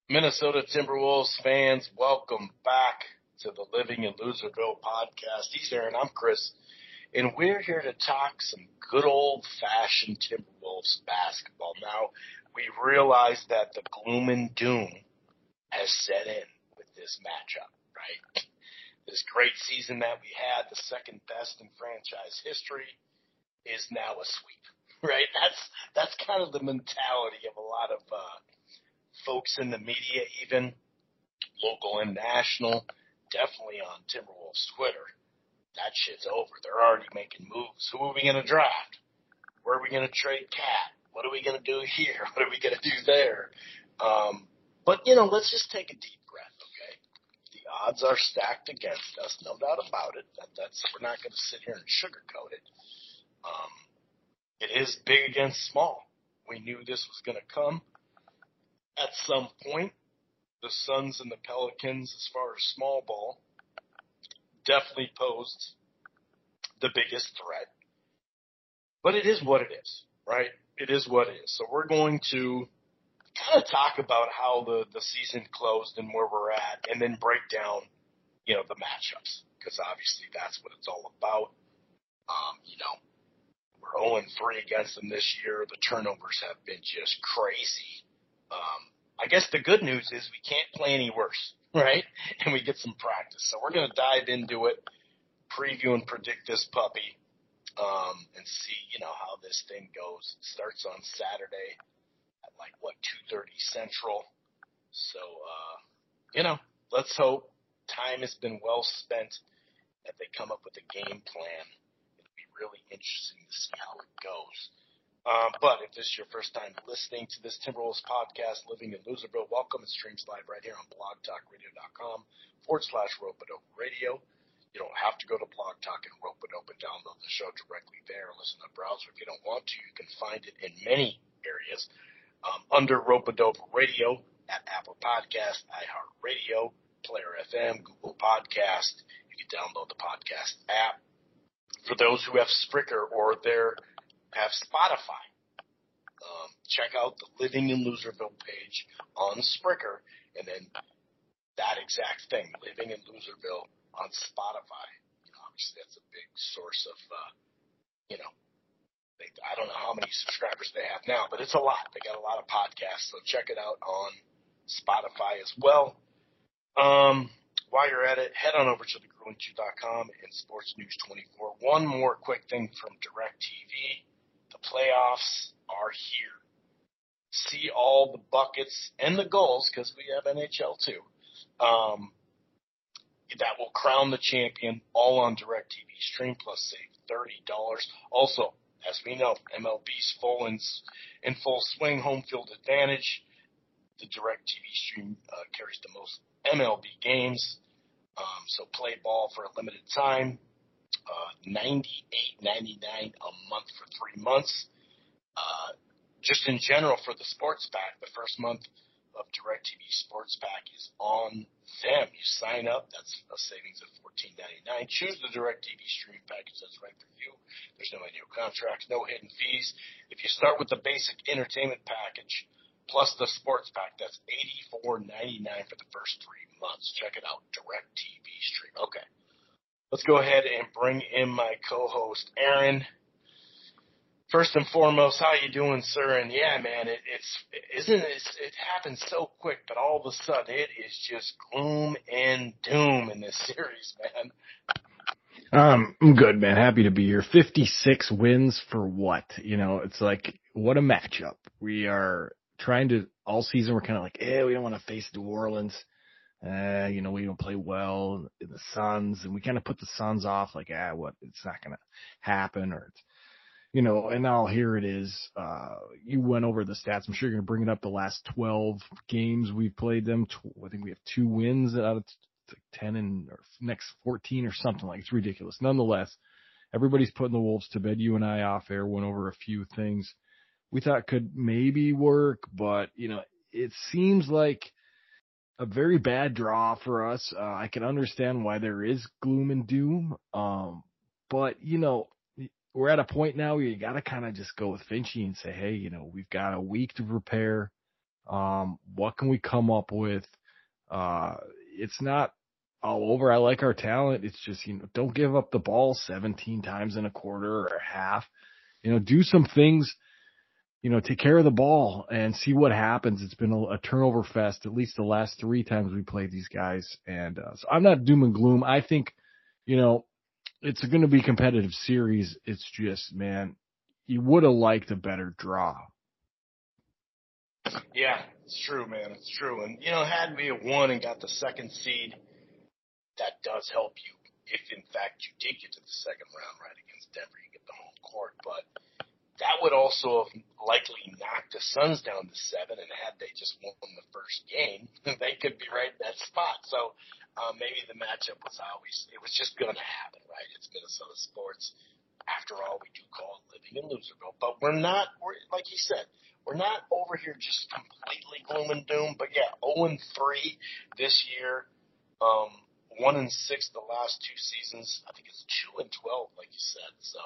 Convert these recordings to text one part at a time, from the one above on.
Minnesota Timberwolves fans, welcome back to the Living in Loserville podcast. He's Aaron, I'm Chris, and we're here to talk some good old-fashioned Timberwolves basketball. Now, we realize that the gloom and doom has set in with this matchup, right? This great season that we had, the second best in franchise history, is now a sweep, right? That's kind of the mentality of a lot of folks in the media, even local and national, definitely on Timberwolves Twitter. That shit's over. They're already making moves. Who are we going to draft? Where are we going to trade Cat? What are we going to do here? What are we going to do there? But, let's just take a deep breath, okay? The odds are stacked against us, no doubt about it. We're not going to sit here and sugarcoat it. It is big against small. We knew this was going to come. At some point, the Suns and the Pelicans, as far as small ball, definitely posed the biggest threat. But it is what it is, right? It is what it is. So we're going to kind of talk about how the season closed and where we're at, and then break down, the matchups, because obviously that's what it's all about. We're 0-3 against them this year. The turnovers have been just crazy. I guess the good news is we can't play any worse, right? And we get some practice. So we're going to dive into it, preview and predict this puppy, and see, how this thing goes. It starts on Saturday at 2:30 Central. So, let's hope time has been well spent, that they come up with a game plan. It'll be really interesting to see how it goes. But if this is your first time listening to this Timberwolves podcast, Living in Loserville, welcome. It streams live right here on blogtalkradio.com/Rope-A-Dope Radio. You don't have to go to Blog Talk and Rope-A-Dope and download the show directly there. Listen to the browser if you don't want to. You can find it in many areas under Rope-A-Dope Radio at Apple Podcast, iHeartRadio, Player FM, Google Podcast. You can download the podcast app. For those who have Spreaker or have Spotify, check out the Living in Loserville page on Spreaker, and then that exact thing, Living in Loserville on Spotify. Obviously that's a big source of, I don't know how many subscribers they have now, but it's a lot. They got a lot of podcasts, so check it out on Spotify as well. While you're at it, head on over to thegrueling2.com and Sports News 24. One more quick thing from DirecTV. The playoffs are here. See all the buckets and the goals, because we have NHL too, that will crown the champion, all on DirecTV Stream, plus save $30. Also, as we know, MLB's in full swing, home field advantage. The DirecTV Stream carries the most MLB games, so play ball for a limited time. $98.99 a month for 3 months. Just in general for the sports pack, the first month of DirecTV Sports Pack is on them. You sign up, that's a savings of $14.99. Choose the DirecTV stream package that's right for you. There's no annual contracts, no hidden fees. If you start with the basic entertainment package plus the sports pack, that's $84.99 for the first 3 months. Check it out, DirecTV Stream. Okay. Let's go ahead and bring in my co-host, Aaron. First and foremost, how you doing, sir? And yeah, man, it happens so quick, but all of a sudden it is just gloom and doom in this series, man. I'm good, man. Happy to be here. 56 wins for what? It's like, what a matchup. We are trying to, all season, we're kind of like, we don't want to face New Orleans. We don't play well in the Suns, and we kind of put the Suns off like, it's not going to happen, or it's, and now here it is. You went over the stats. I'm sure you're going to bring it up. The last 12 games we've played them. I think we have 2 wins out of 10 and or next 14 or something like. It's ridiculous. Nonetheless, everybody's putting the Wolves to bed. You and I off air went over a few things we thought could maybe work, but it seems like a very bad draw for us. I can understand why there is gloom and doom. But we're at a point now where you got to kind of just go with Finchie and say, hey, we've got a week to prepare. What can we come up with? It's not all over. I like our talent. It's just, don't give up the ball 17 times in a quarter or a half. Do some things, take care of the ball and see what happens. It's been a turnover fest, at least the last 3 times we played these guys. And so I'm not doom and gloom. I think, it's going to be a competitive series. It's just, man, you would have liked a better draw. Yeah, it's true, man. It's true. And, had we won and got the second seed, that does help you if, in fact, you did get to the second round, right, against Denver. You get the home court. But that would also have likely knocked the Suns down to 7, and had they just won the first game, they could be right in that spot. So maybe the matchup was it was just going to happen, right? It's Minnesota sports. After all, we do call it living in Loserville. But we're like you said, we're not over here just completely gloom and doom. But yeah, 0-3 this year, 1-6 the last 2 seasons. I think it's 2-12, like you said. So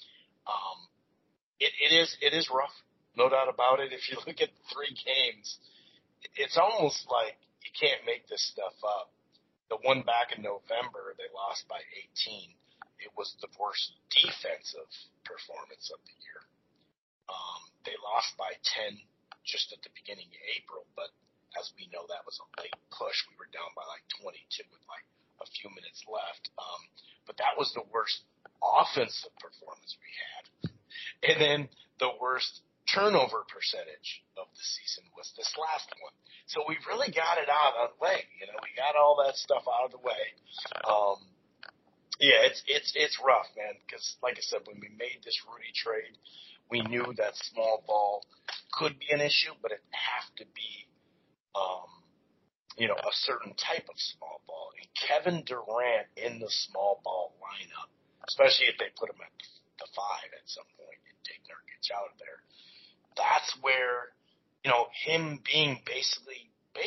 it is rough, no doubt about it. If you look at 3 games, it's almost like you can't make this stuff up. The one back in November, they lost by 18. It was the worst defensive performance of the year. They lost by 10 just at the beginning of April, but as we know, that was a late push. We were down by like 22 with like a few minutes left. But that was the worst offensive performance we had. And then the worst turnover percentage of the season was this last one. So we really got it out of the way. We got all that stuff out of the way. Yeah, it's rough, man, because like I said, when we made this Rudy trade, we knew that small ball could be an issue, but it'd have to be, a certain type of small ball. And Kevin Durant in the small ball lineup, especially if they put him at the 5 at some point and take Nurkic out of there, that's where, him being basically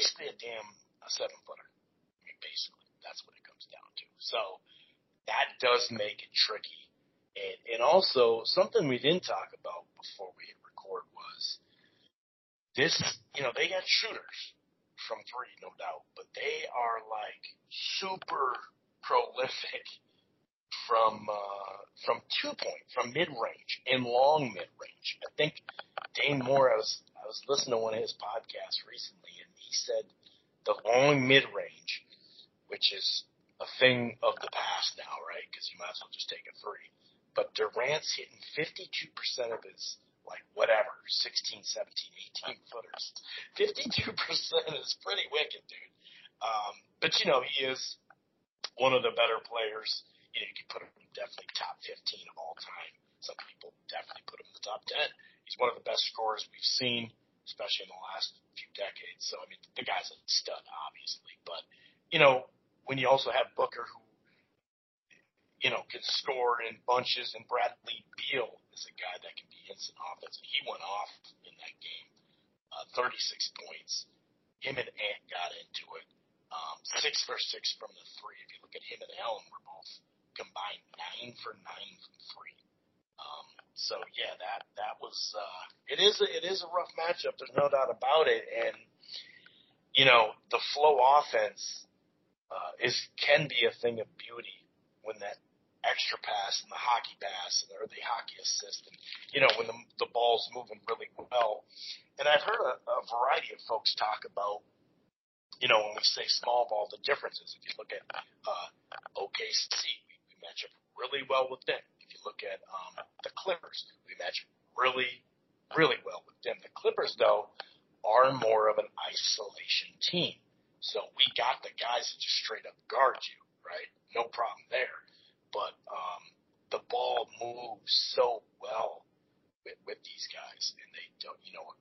a 7-footer. I mean, basically, that's what it comes down to. So that does make it tricky. And also, something we didn't talk about before we hit record was this, they got shooters from 3, no doubt, but they are like super prolific from 2-point, from mid-range and long mid-range. I think Dane Moore, I was listening to one of his podcasts recently, and he said the long mid-range, which is a thing of the past now, right? Because you might as well just take a 3. But Durant's hitting 52% of his, 16, 17, 18 footers. 52% is pretty wicked, dude. But, he is one of the better players. You could put him definitely top 15 of all time. Some people definitely put him in the top 10. He's one of the best scorers we've seen, especially in the last few decades. So, I mean, the guy's a stud, obviously. But, when you also have Booker, who, can score in bunches, and Bradley Beal is a guy that can be instant offense. He went off in that game, 36 points. Him and Ant got into it. 6 for 6 from the 3. If you look at him and Allen, we're both combined 9 for 9 from 3. So yeah, that was it is a rough matchup. There's no doubt about it. And the flow offense can be a thing of beauty when that extra pass and the hockey pass or the hockey assist, and when the ball's moving really well. And I've heard a variety of folks talk about, when we say small ball, the differences. If you look at OKC, we match up really well with them. If you look at the Clippers, we match up really, really well with them. The Clippers, though, are more of an isolation team. So we got the guys that just straight up guard you, right? No problem there. But the ball moves so well with these guys, and they don't,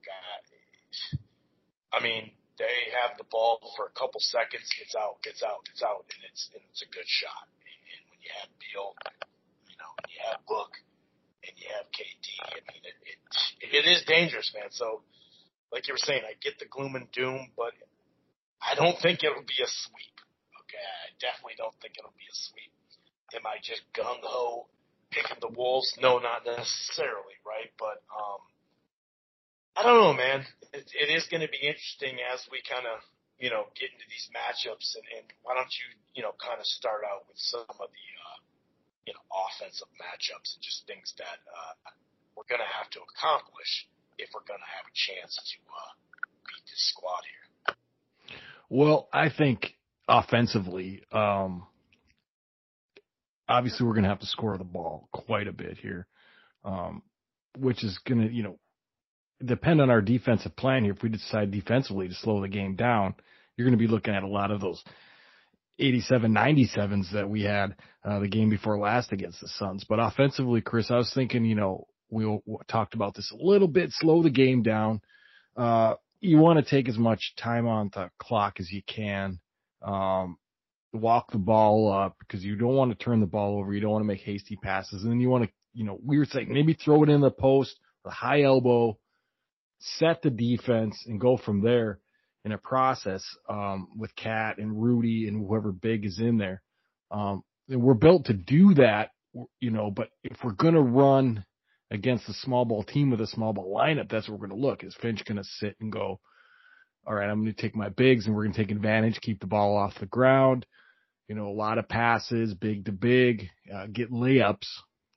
they have the ball for a couple seconds, it's out, and it's a good shot. And when you have Beal, and you have Book, and you have KD, I mean, it is dangerous, man. So, like you were saying, I get the gloom and doom, but I don't think it'll be a sweep. Okay, I definitely don't think it'll be a sweep. Am I just gung-ho picking the Wolves? No, not necessarily, right? But I don't know, man. It is going to be interesting as we kind of, get into these matchups. And why don't you, kind of start out with some of the, offensive matchups and just things that we're going to have to accomplish if we're going to have a chance to beat this squad here. Well, I think offensively, obviously we're going to have to score the ball quite a bit here, which is going to, depend on our defensive plan here. If we decide defensively to slow the game down, you're going to be looking at a lot of those 87-97s that we had the game before last against the Suns. But offensively, Chris, I was thinking, we talked about this a little bit, slow the game down. You want to take as much time on the clock as you can. Walk the ball up because you don't want to turn the ball over. You don't want to make hasty passes. And then you want to, we were saying maybe throw it in the post, the high elbow, set the defense, and go from there in a process with Cat and Rudy and whoever big is in there. And we're built to do that, but if we're going to run against a small ball team with a small ball lineup, that's what we're going to look. Is Finch going to sit and go, all right, I'm going to take my bigs and we're going to take advantage, keep the ball off the ground, a lot of passes, big to big, get layups,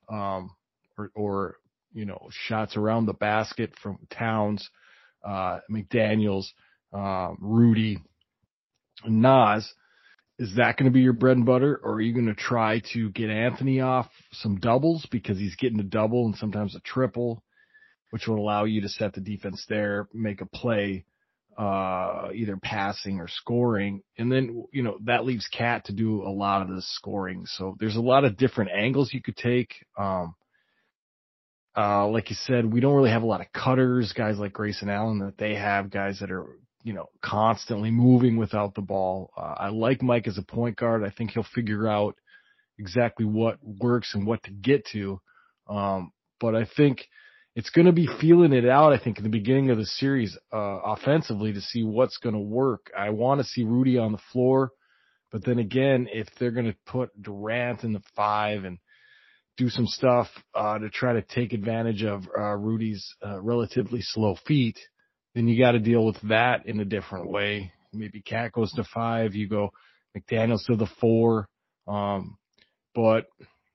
or shots around the basket from Towns, McDaniels, Rudy, Nas. Is that going to be your bread and butter, or are you going to try to get Anthony off some doubles because he's getting a double and sometimes a triple, which will allow you to set the defense there, make a play, either passing or scoring. And then, that leaves Cat to do a lot of the scoring. So there's a lot of different angles you could take. Like you said, we don't really have a lot of cutters, guys like Grayson Allen, that they have guys that are, constantly moving without the ball. I like Mike as a point guard. I think he'll figure out exactly what works and what to get to. But I think it's going to be feeling it out, I think, in the beginning of the series, offensively to see what's going to work. I want to see Rudy on the floor, but then again, if they're going to put Durant in the 5 and do some stuff to try to take advantage of Rudy's relatively slow feet, then you got to deal with that in a different way. Maybe Cat goes to 5, you go McDaniels to the 4. But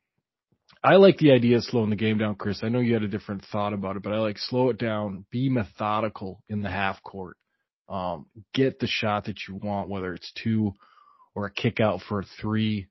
I like the idea of slowing the game down, Chris. I know you had a different thought about it, but I like slow it down, be methodical in the half court, get the shot that you want, whether it's 2 or a kick out for a 3.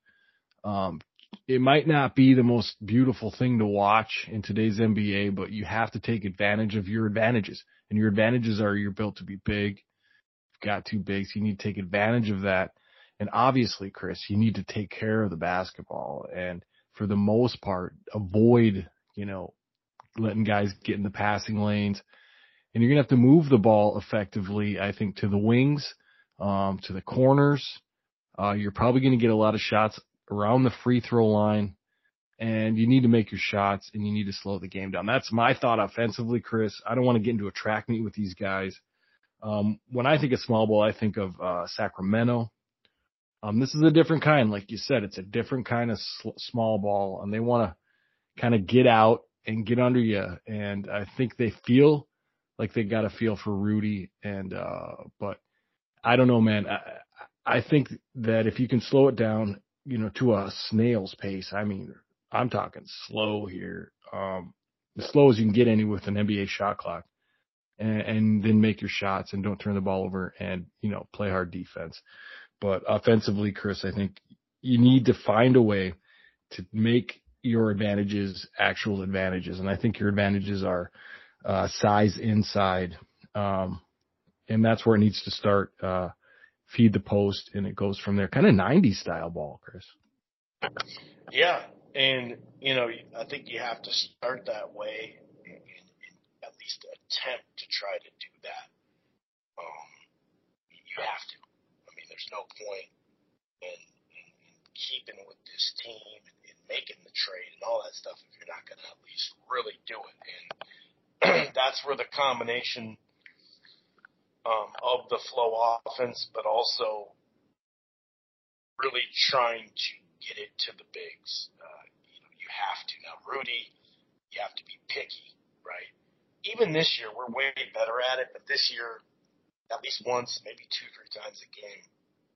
It might not be the most beautiful thing to watch in today's NBA, but you have to take advantage of your advantages. And your advantages are you're built to be big. You've got 2 bigs. You need to take advantage of that. And obviously, Chris, you need to take care of the basketball. And for the most part, avoid, letting guys get in the passing lanes. And you're going to have to move the ball effectively, I think, to the wings, to the corners. You're probably going to get a lot of shots around the free throw line, and you need to make your shots and you need to slow the game down. That's my thought offensively, Chris. I don't want to get into a track meet with these guys. When I think of small ball, I think of Sacramento. This is a different kind. Like you said, it's a different kind of small ball, and they want to kind of get out and get under you. And I think they feel like they got a feel for Rudy. And, but I don't know, man. I think that if you can slow it down, to a snail's pace, I mean, I'm talking slow here, as slow as you can get any with an NBA shot clock, and then make your shots and don't turn the ball over and, play hard defense. But offensively, Chris, I think you need to find a way to make your advantages actual advantages. And I think your advantages are size inside, and that's where it needs to start. Feed the post, and it goes from there. Kind of 90s style ball, Chris. Yeah, and, I think you have to start that way and at least attempt to try to do that. You have to. I mean, there's no point in keeping with this team and making the trade and all that stuff if you're not going to at least really do it. And that's where the combination of the flow offense, but also really trying to get it to the bigs. You have to. Now, Rudy, you have to be picky, right? even this year, we're way better at it, but this year, at least once, maybe 2-3 times a game,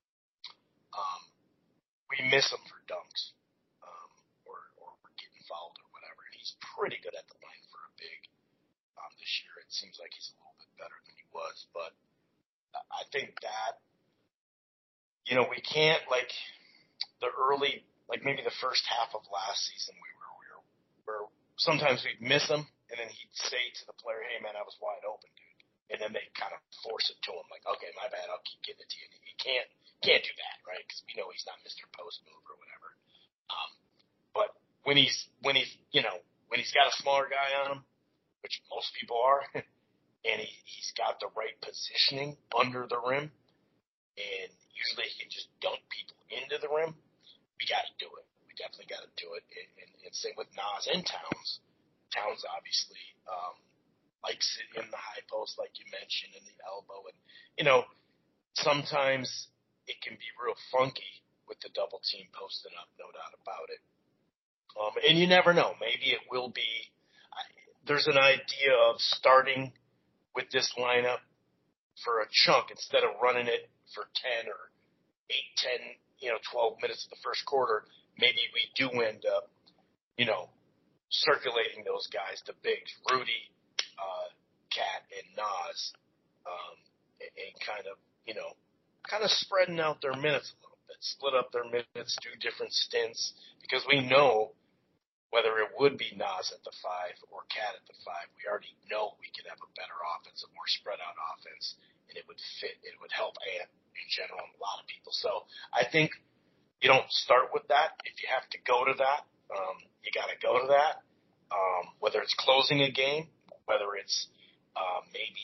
we miss him for dunks, or we're getting fouled or whatever. And he's pretty good at the line for a big. This year, it seems like he's a little bit better than he was, but I think that, we can't, like, the early, like maybe the first half of last season, we were sometimes we'd miss him, and then he'd say to the player, "Hey man, I was wide open, dude," and then they kind of force it to him, like, "Okay, my bad, I'll keep getting it to you." And he can't do that, right? Because we know he's not Mr. Post Move or whatever. But when he's when he's got a smaller guy on him, which most people are, and he's got the right positioning under the rim, and usually he can just dunk people into the rim. We got to do it. We definitely got to do it. And same with Nas and Towns. Towns obviously likes it in the high post, like you mentioned, in the elbow, and sometimes it can be real funky with the double team posting up, no doubt about it. And you never know. Maybe it will be. There's an idea of starting with this lineup for a chunk instead of running it for 10 or 8, 10, 12 minutes of the first quarter. Maybe we do end up, circulating those guys, the bigs, Rudy, Cat, and Nas, and kind of spreading out their minutes a little bit, split up their minutes, do different stints, because we know whether it would be Nas at the 5 or Cat at the 5, we already know we could have a better offense, a more spread out offense, and it would fit. It would help Ant in general and a lot of people. So I think you don't start with that. If you have to go to that, you got to go to that. Whether it's closing a game, whether it's maybe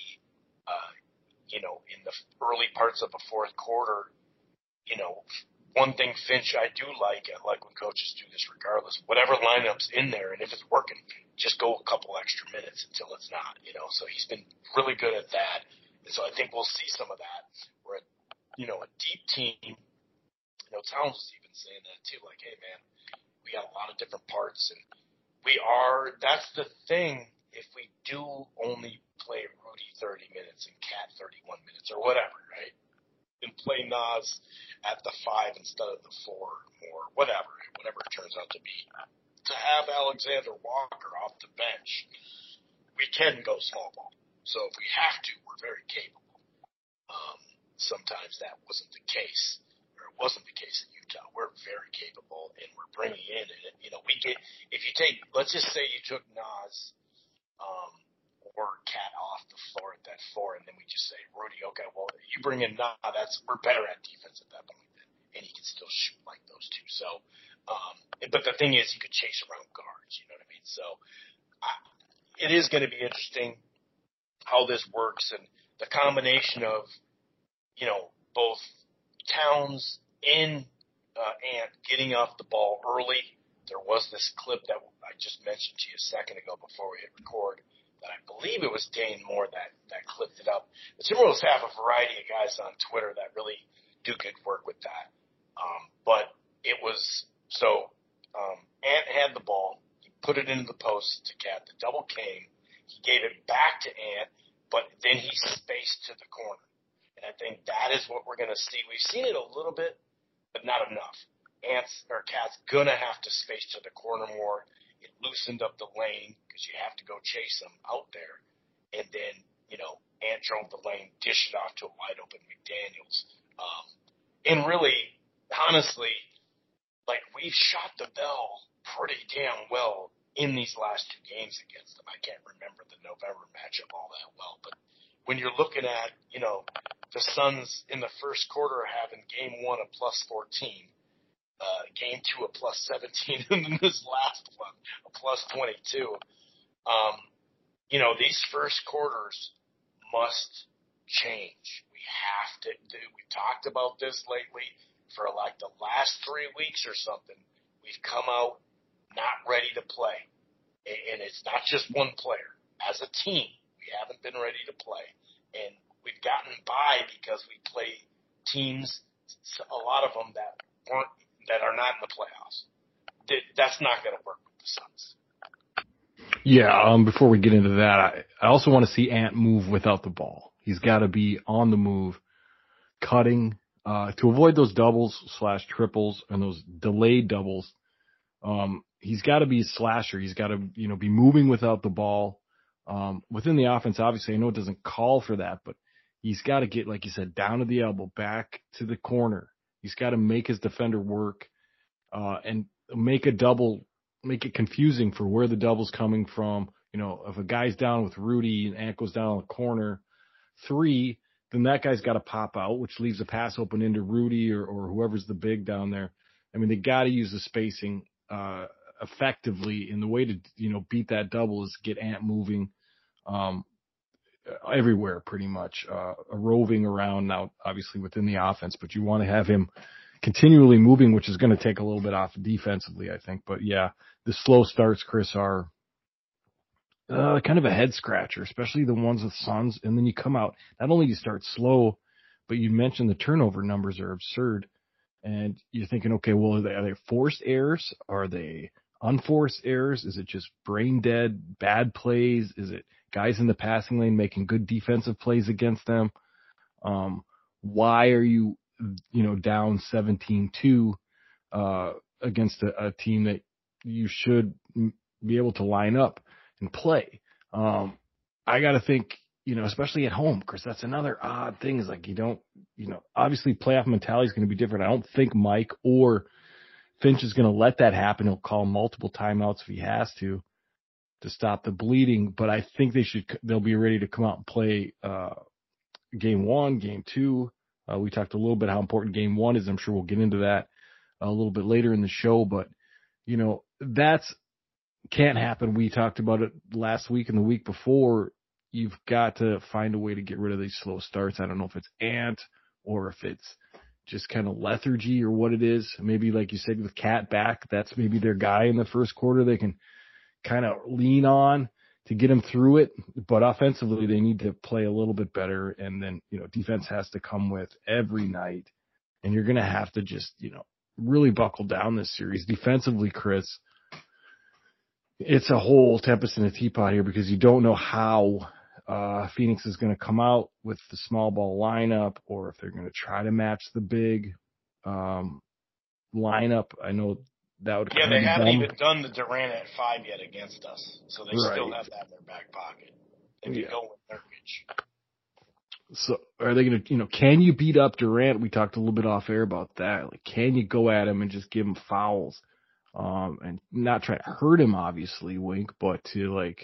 in the early parts of a fourth quarter, one thing Finch I like when coaches do this regardless, whatever lineup's in there, and if it's working, just go a couple extra minutes until it's not, So he's been really good at that. And so I think we'll see some of that. Where, a deep team, Towns was even saying that too, like, hey man, we got a lot of different parts, and that's the thing, if we do only play Rudy 30 minutes and Cat 31 minutes or whatever, right? And play Nas at the 5 instead of the 4 or whatever it turns out to be. To have Alexander Walker off the bench, we can go small ball. So if we have to, we're very capable. Sometimes that wasn't the case, or it wasn't the case in Utah. We're very capable, and we're bringing in, we get, if you take, let's just say you took Nas, or Cat off the floor at that 4, and then we just say, Rudy, okay, well, you bring in Nas, we're better at defense at that point, and he can still shoot like those two. So, but the thing is, you could chase around guards, you know what I mean? So, it is going to be interesting how this works, and the combination of, both Towns and Ant getting off the ball early. There was this clip that I just mentioned to you a second ago before we hit record, that I believe it was Dane Moore that clipped it up. The Timberwolves have a variety of guys on Twitter that really do good work with that. But it was, Ant had the ball. He put it into the post to Cat. The double came. He gave it back to Ant, but then he spaced to the corner. And I think that is what we're going to see. We've seen it a little bit, but not enough. Cat's going to have to space to the corner more. It loosened up the lane because you have to go chase him out there. And then, Ant drove the lane, dished it off to a wide open McDaniels. And really, honestly, like, we've shot the bell pretty damn well in these last 2 games against them. I can't remember the November matchup all that well, but when you're looking at, the Suns in the first quarter are having game 1 a +14, game 2 a +17, and then this last one a +22. These first quarters must change. We have to. We talked about this lately for like the last 3 weeks or something. We've come out not ready to play, and it's not just one player. As a team, we haven't been ready to play, and we've gotten by because we play teams, a lot of them that are not in the playoffs. That's not going to work with the Suns. Yeah, before we get into that, I also want to see Ant move without the ball. He's got to be on the move, cutting, to avoid those doubles / triples and those delayed doubles. He's got to be a slasher. He's got to, be moving without the ball. Within the offense, obviously, I know it doesn't call for that, but he's got to get, like you said, down to the elbow, back to the corner. He's got to make his defender work, and make it confusing for where the double's coming from. If a guy's down with Rudy and Ant goes down on the corner 3, then that guy's got to pop out, which leaves a pass open into Rudy or whoever's the big down there. I mean, they got to use the spacing effectively, and the way to beat that double is get Ant moving everywhere pretty much, roving around now, obviously within the offense, but you want to have him continually moving, which is going to take a little bit off defensively, I think. But yeah, the slow starts, Chris, are kind of a head scratcher, especially the ones with Suns. And then you come out, not only you start slow, but you mentioned the turnover numbers are absurd. And you're thinking, okay, well, are they forced errors? Are they unforced errors? Is it just brain dead, bad plays? Is it guys in the passing lane making good defensive plays against them? Why are you, down 17-2 against a team that you should be able to line up and play? I got to think, especially at home, Chris, that's another odd thing is like obviously playoff mentality is going to be different. I don't think Mike or Finch is going to let that happen. He'll call multiple timeouts if he has to stop the bleeding, but I think they'll be ready to come out and play game 1, game 2. We talked a little bit how important game 1 is. I'm sure we'll get into that a little bit later in the show, but that's can't happen. We talked about it last week and the week before. You've got to find a way to get rid of these slow starts. I don't know if it's Ant or if it's just kind of lethargy or what it is. Maybe like you said with Cat back, that's maybe their guy in the first quarter. They can kind of lean on to get him through it, but offensively they need to play a little bit better. And then, defense has to come with every night, and you're going to have to just, really buckle down this series defensively, Chris. It's a whole tempest in a teapot here because you don't know how Phoenix is going to come out with the small ball lineup, or if they're going to try to match the big lineup. I know that would. Yeah, they haven't even done the Durant at 5 yet against us, so they still have that in their back pocket. They can go with Nurkic. So are they going to, can you beat up Durant? We talked a little bit off air about that. Like, can you go at him and just give him fouls? And not try to hurt him, obviously, Wink, but to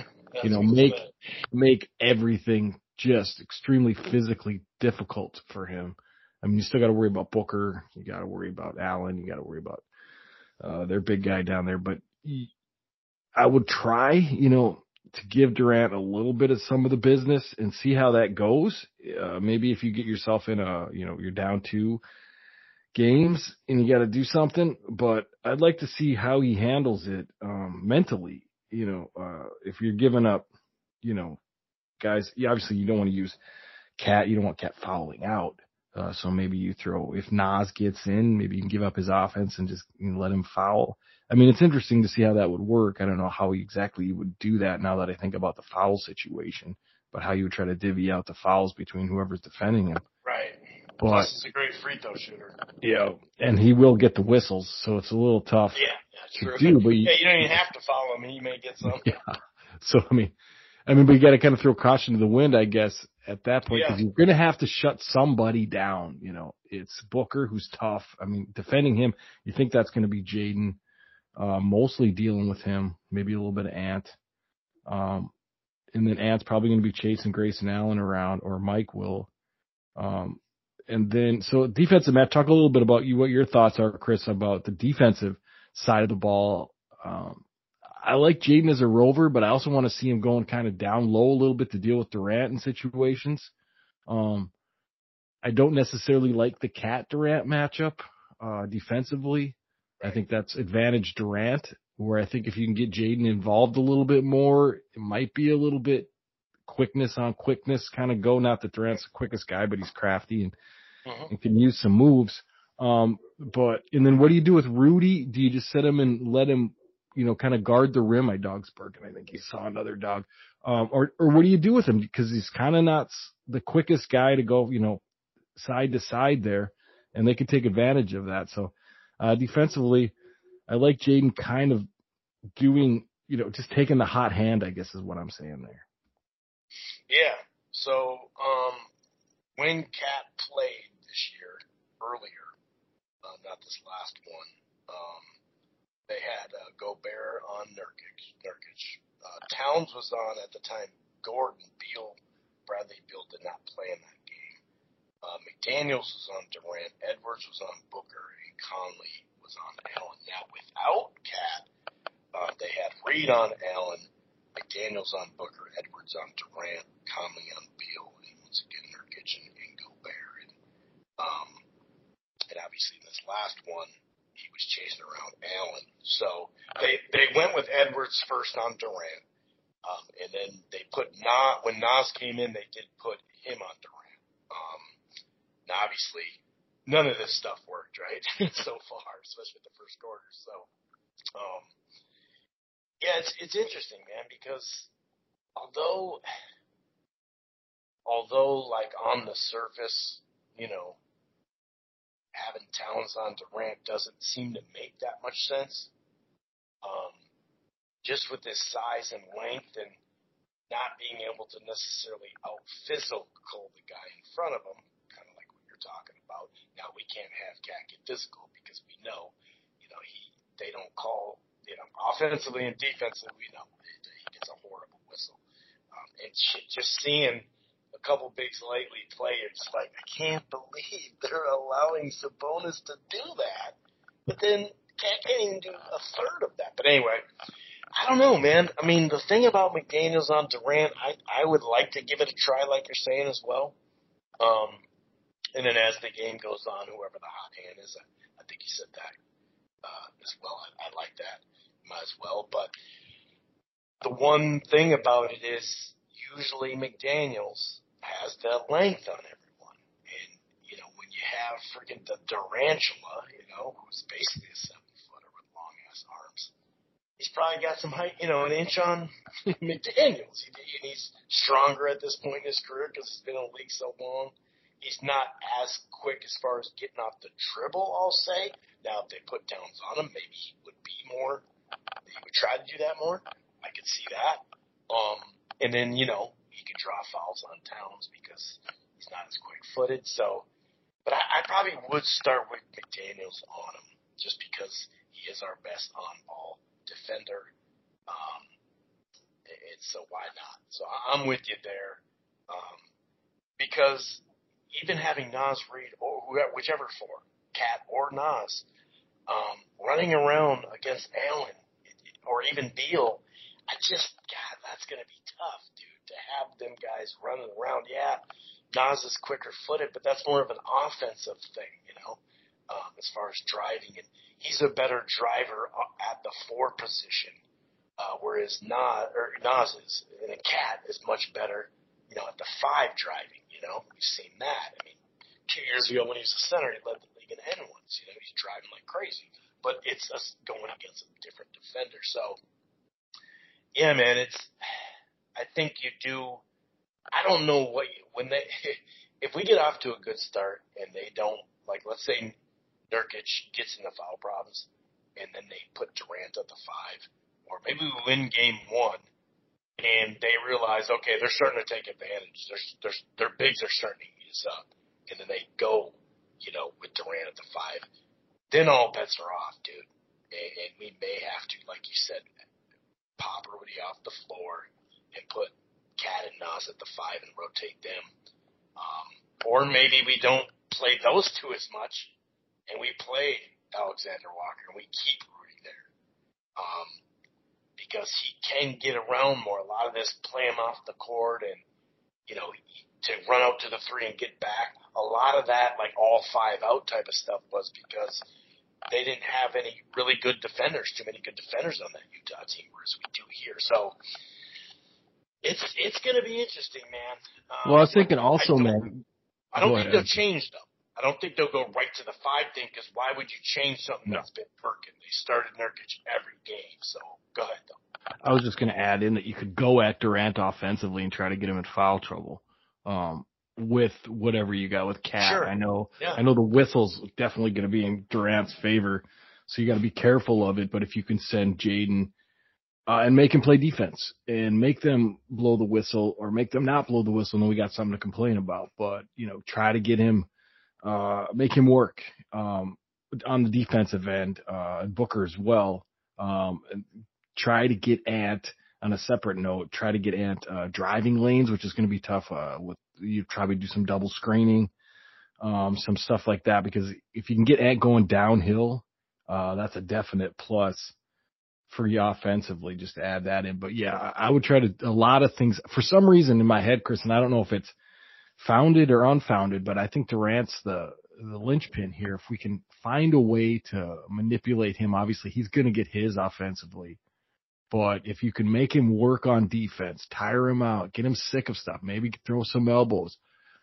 make everything just extremely physically difficult for him. I mean, you still got to worry about Booker. You got to worry about Allen. You got to worry about their big guy down there. But I would try, to give Durant a little bit of some of the business and see how that goes. Maybe if you get yourself in you're down 2 games and you got to do something, but I'd like to see how he handles it mentally. If you're giving up, guys, obviously you don't want to use Cat. You don't want Cat fouling out. So maybe you throw, if Nas gets in, maybe you can give up his offense and just let him foul. I mean, it's interesting to see how that would work. I don't know how exactly you would do that now that I think about the foul situation, but how you would try to divvy out the fouls between whoever's defending him. Right. But, plus, he's a great free throw shooter. Yeah, and he will get the whistles, so it's a little tough to do. But you don't even have to foul him. He may get some. Yeah. So, I mean, but you got to kind of throw caution to the wind, I guess, at that point, because you're going to have to shut somebody down. It's Booker, who's tough. I mean, defending him, you think that's going to be Jaden, mostly dealing with him, maybe a little bit of Ant. And then Ant's probably going to be chasing Grayson Allen around, or Mike will. And then, so defensive, Matt, talk a little bit about what your thoughts are, Chris, about the defensive side of the ball. I like Jaden as a rover, but I also want to see him going kind of down low a little bit to deal with Durant in situations. I don't necessarily like the Cat Durant matchup defensively. I think that's advantage Durant, where I think if you can get Jaden involved a little bit more, it might be a little bit quickness on quickness kind of go. Not that Durant's the quickest guy, but he's crafty and can use some moves. And then what do you do with Rudy? Do you just set him and let him kind of guard the rim. My dog's barking. I think he saw another dog. Or what do you do with him? Because he's kind of not the quickest guy to go, side to side there, and they could take advantage of that. So, defensively, I like Jaden kind of doing, just taking the hot hand, I guess is what I'm saying there. Yeah. So, when Cat played this year, earlier, not this last one, they had Gobert on Nurkic. Towns was on at the time. Gordon, Beal, Bradley Beal did not play in that game. McDaniels was on Durant. Edwards was on Booker, and Conley was on Allen. Now, without Cat, they had Reed on Allen, McDaniels on Booker, Edwards on Durant, Conley on Beal, and once again Nurkic and Gobert. And obviously in this last one, he was chasing around Allen. So they went with Edwards first on Durant, and then they put when Nas came in, they did put him on Durant. Now obviously none of this stuff worked, right? So far, especially with the first quarter. So yeah, it's interesting, man, because although like on the surface, having Towns on Durant doesn't seem to make that much sense. Just with his size and length and not being able to necessarily out-physical the guy in front of him, kind of like what you're talking about. Now, we can't have Cat get physical because we know, they don't call, offensively and defensively, we know he gets a horrible whistle. And just seeing a couple bigs lately play, it's like, I can't believe they're allowing Sabonis to do that. But then Cat can't even do a third of that. But anyway, I don't know, man. I mean, the thing about McDaniels on Durant, I would like to give it a try, like you're saying as well. And then as the game goes on, whoever the hot hand is, I think you said that as well. I like that. Might as well. But the one thing about it is usually McDaniels has the length on everyone. And, when you have freaking the Durantula, who's basically a 7-footer with long-ass arms, he's probably got some height, an inch on McDaniels. He's stronger at this point in his career because he's been in the league so long. He's not as quick as far as getting off the dribble, I'll say. Now, if they put Towns on him, maybe he would be more. He would try to do that more. I could see that. And then, he could draw fouls on Towns because he's not as quick-footed. So, but I probably would start with McDaniels on him just because he is our best on-ball defender. And so why not? So I'm with you there. Because even having Nas Reed or whichever four, Cat or Nas, running around against Allen or even Beal, God, that's going to be tough, dude, to have them guys running around. Yeah, Nas is quicker footed, but that's more of an offensive thing, as far as driving. And he's a better driver at the 4 position, whereas Nas is, and a Cat is much better, at the 5 driving. We've seen that. I mean, 2 years ago when he was a center, he led the league in N-1s. He's driving like crazy. But it's us going against a different defender. So, yeah, man, I think you do. I don't know if we get off to a good start and they don't, like, let's say Nurkic gets in the foul problems and then they put Durant at the 5, or maybe we win game 1 and they realize, okay, they're starting to take advantage. Their bigs are starting to eat us up. And then they go, with Durant at the 5. Then all bets are off, dude. And we may have to, like you said, pop Rudy off the floor and put Cat and Nas at the 5 and rotate them. Or maybe we don't play those 2 as much and we play Alexander Walker and we keep Rudy there. Because he can get around more. A lot of this play him off the court and, to run out to the 3 and get back. A lot of that, like all 5 out type of stuff, was because they didn't have any really good defenders, too many good defenders on that Utah team, whereas we do here. So it's going to be interesting, man. Well, I was thinking also, man. I don't think they'll change, though. I I don't think they'll go right to the 5 thing because why would you change something that's been working? They started Nurkic every game. So go ahead, though. I was just going to add in that you could go at Durant offensively and try to get him in foul trouble with whatever you got with Cat. Sure. I know the whistle's definitely going to be in Durant's favor, so you got to be careful of it. But if you can send Jaden and make him play defense and make them blow the whistle or make them not blow the whistle, then we got something to complain about. But, try to get him, make him work on the defensive end, and Booker as well. And try to get on a separate note, try to get driving lanes, which is going to be tough. You probably do some double screening, some stuff like that, because if you can get going downhill, that's a definite plus for you offensively, just to add that in. But yeah, I would try to, a lot of things for some reason in my head, Chris, and I don't know if it's founded or unfounded, but I think Durant's the linchpin here. If we can find a way to manipulate him, obviously he's going to get his offensively. But if you can make him work on defense, tire him out, get him sick of stuff, maybe throw some elbows,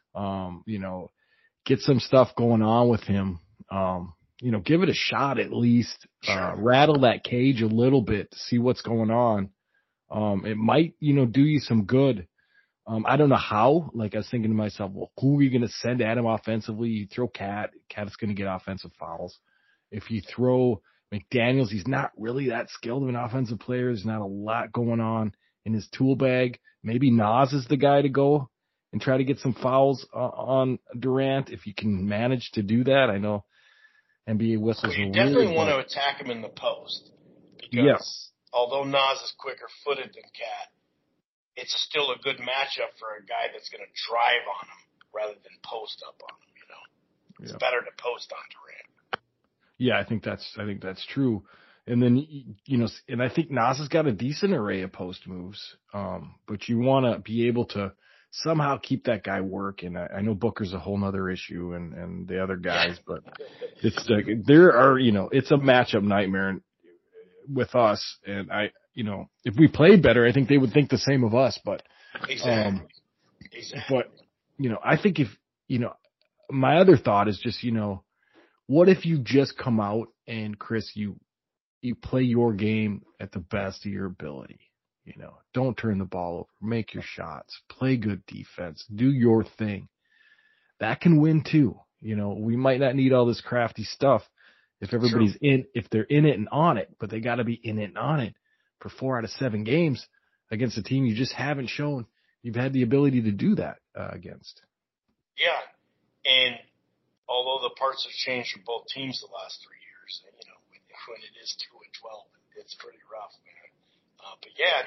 get some stuff going on with him, give it a shot at least, rattle that cage a little bit to see what's going on. It might, do you some good. I don't know how. Like, I was thinking to myself, well, who are you going to send at him offensively? You throw Cat. Cat's going to get offensive fouls. If you throw McDaniels, he's not really that skilled of an offensive player. There's not a lot going on in his tool bag. Maybe Nas is the guy to go and try to get some fouls on Durant if you can manage to do that. I know NBA whistles you are definitely weird, want to attack him in the post because although Nas is quicker footed than Cat, it's still a good matchup for a guy that's going to drive on him rather than post up on him. It's better to post on Durant. Yeah, I think that's true. And then, and I think Nas has got a decent array of post moves. But you want to be able to somehow keep that guy working. I know Booker's a whole nother issue and the other guys, but it's it's a matchup nightmare with us. And if we played better, I think they would think the same of us, but, exactly. But, I think if, my other thought is just, what if you just come out and Chris, you play your game at the best of your ability? Don't turn the ball over, make your shots, play good defense, do your thing. That can win too. We might not need all this crafty stuff if everybody's if they're in it and on it, but they got to be in it and on it for 4 out of 7 games against a team you just haven't shown you've had the ability to do that against. Yeah. And although the parts have changed for both teams the last 3 years, when it is 2-12, it's pretty rough, man. But yeah,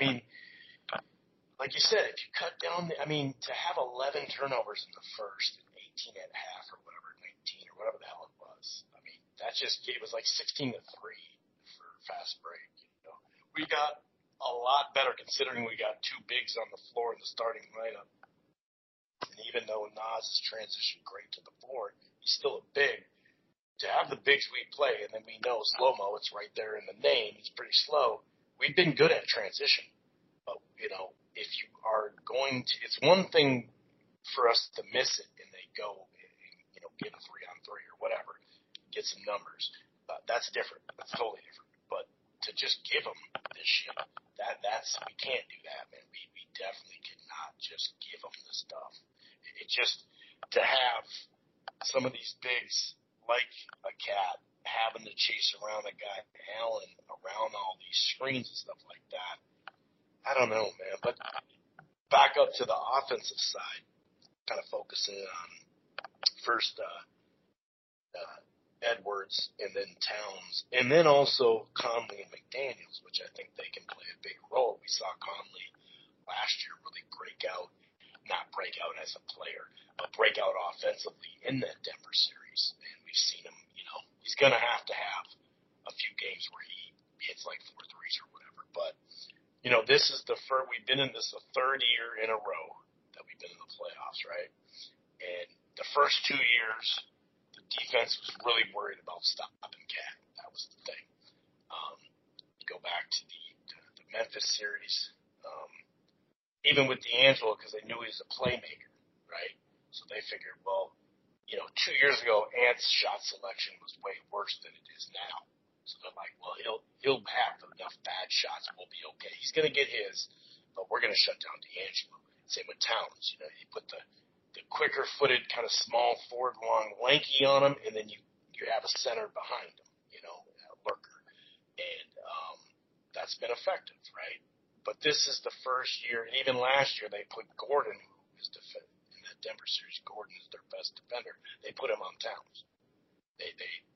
like you said, if you cut down, to have 11 turnovers in the first and 18 at half or whatever, 19 or whatever the hell it was, it was like 16-3 for fast break. We got a lot better considering we got 2 bigs on the floor in the starting lineup. And even though Nas has transitioned great to the floor, he's still a big. To have the bigs we play, and then we know slow-mo, it's right there in the name, he's pretty slow. We've been good at transition. But, if you are going to – it's one thing for us to miss it and they go and, get a 3-on-3 or whatever, get some numbers. That's different. That's totally different. But to just give them this shit, that's – we can't do that, man. We definitely cannot just give them the stuff. It just – to have some of these bigs – like a Cat having to chase around a guy, Allen, around all these screens and stuff like that. I don't know, man. But back up to the offensive side, kind of focusing on first Edwards and then Towns, and then also Conley and McDaniels, which I think they can play a big role. We saw Conley last year really not break out as a player, but break out offensively in that Denver series. And we've seen him, he's going to have a few games where he hits like 4 threes or whatever. But, this is we've been in this the 3rd year in a row that we've been in the playoffs, right? And the first 2 years, the defense was really worried about stopping Cat. That was the thing. You go back to the Memphis series, even with D'Angelo, because they knew he was a playmaker, right? So they figured, well, 2 years ago, Ant's shot selection was way worse than it is now. So they're like, well, he'll have enough bad shots. We'll be okay. He's going to get his, but we're going to shut down D'Angelo. Same with Towns. You put the quicker-footed, kind of small forward, long, lanky on him, and then you have a center behind him, a lurker. And that's been effective, right? But this is the first year, and even last year they put Gordon, who is in the Denver series, Gordon is their best defender. They put him on Towns. They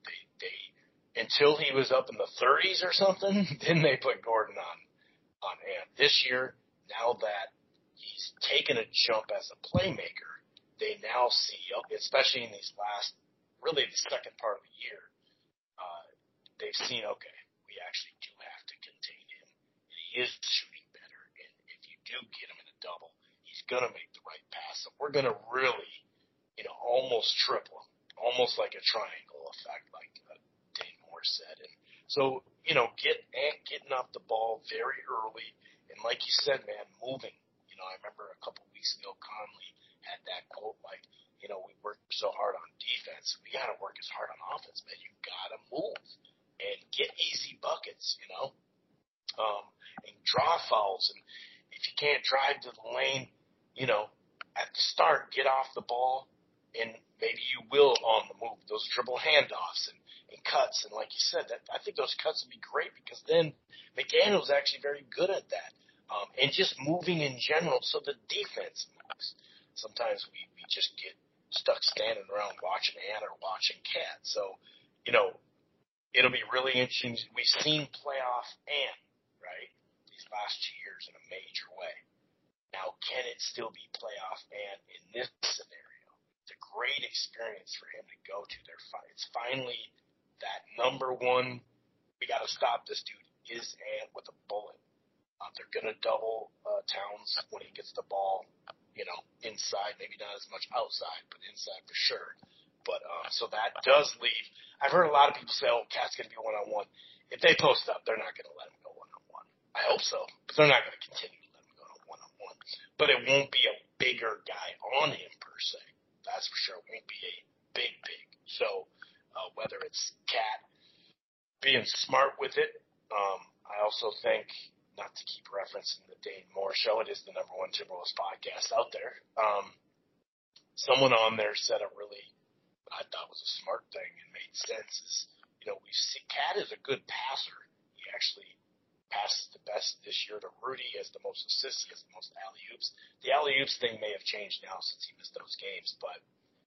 until he was up in the 30s or something, then they put Gordon on Ant. This year, now that he's taken a jump as a playmaker, they now see, especially in these really the second part of the year, they've seen, okay, we actually do have to contain him. And he is shooting better. And if you do get him in a double, he's going to make the right pass. So we're going to really, almost triple him, almost like a triangle effect, like Dane Moore said. And so, getting off the ball very early. And like you said, man, moving. I remember a couple weeks ago, Conley had that quote like, we work so hard on defense. We got to work as hard on offense, man. You got to move and get easy buckets, and draw fouls. And if you can't drive to the lane, at the start, get off the ball, and maybe you will on the move. Those dribble handoffs and cuts. And like you said, I think those cuts would be great because then McDaniel's actually very good at that. And just moving in general so the defense moves. Sometimes we just get stuck standing around watching Ant or watching Cat. So, it'll be really interesting. We've seen playoff Ant, right, these last 2 years in a major way. Now, can it still be playoff Ant in this scenario? It's a great experience for him to go to. It's finally that number one, we got to stop this dude, is Ant with a bullet. They're going to double Towns when he gets the ball, inside, maybe not as much outside, but inside for sure. But so that does leave. I've heard a lot of people say, oh, Cat's going to be one-on-one. If they post up, they're not going to let him go one-on-one. I hope so, but they're not going to continue to let him go one-on-one. But it won't be a bigger guy on him per se. That's for sure. It won't be a big. So whether it's Cat being smart with it, I also think, not to keep referencing the Dane Moore show, it is the number one Timberwolves podcast out there. Someone on there said a really, I thought was a smart thing and made sense is, we see Cat is a good passer. He actually passes the best this year to Rudy, has the most assists, he has the most alley-oops. The alley-oops thing may have changed now since he missed those games, but,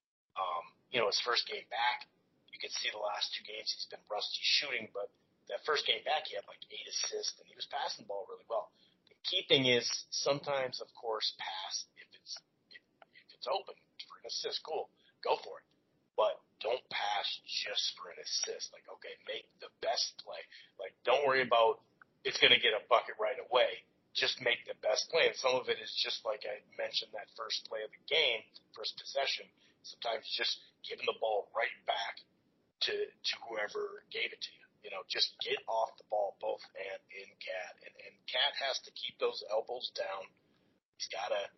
his first game back, you can see the last 2 games he's been rusty shooting, but that first game back, he had like 8 assists, and he was passing the ball really well. The key thing is sometimes, of course, pass if it's open for an assist. Cool, go for it. But don't pass just for an assist. Like, okay, make the best play. Like, don't worry about it's going to get a bucket right away. Just make the best play. And some of it is just like I mentioned that first play of the game, first possession. Sometimes just giving the ball right back to whoever gave it to you. Just get off the ball, both Ant and Cat. And Cat has to keep those elbows down. He's got to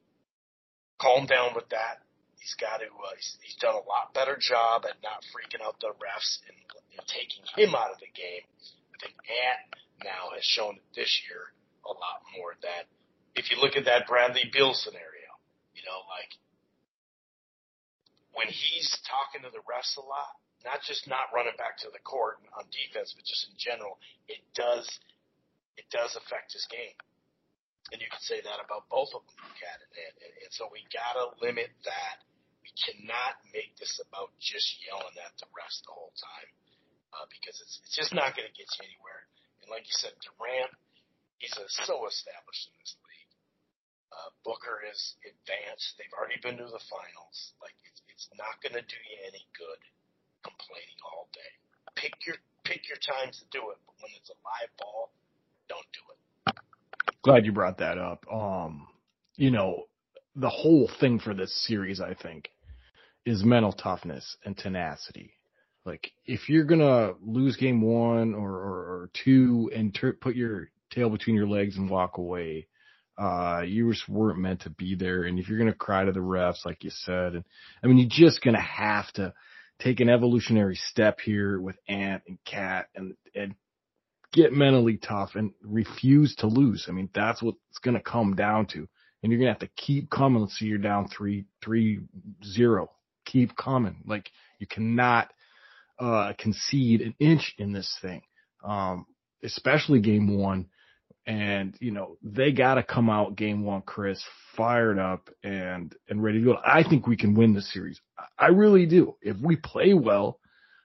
calm down with that. He's got to. He's done a lot better job at not freaking out the refs and taking him out of the game. I think Ant now has shown it this year a lot more that if you look at that Bradley Beal scenario, like when he's talking to the refs a lot, not just not running back to the court on defense, but just in general, it does affect his game. And you can say that about both of them, Cat and Ant. And so we got to limit that. We cannot make this about just yelling at the refs the whole time because it's just not going to get you anywhere. And like you said, Durant, he's so established in this league. Booker is advanced. They've already been to the finals. Like it's not going to do you any good complaining all day. Pick your times to do it, but when it's a live ball, don't do it. Glad you brought that up. The whole thing for this series, I think, is mental toughness and tenacity. Like, if you're gonna lose game 1 or 2 and put your tail between your legs and walk away, You just weren't meant to be there. And if you're going to cry to the refs, like you said, and I mean, you're just going to have to take an evolutionary step here with Ant and Cat and get mentally tough and refuse to lose. I mean, that's what it's going to come down to. And you're going to have to keep coming. Let's see, you're down 3-0. Keep coming. Like, you cannot concede an inch in this thing, especially game one. And, you know, they got to come out game one, Chris, fired up and ready to go. I think we can win the series. I really do. If we play well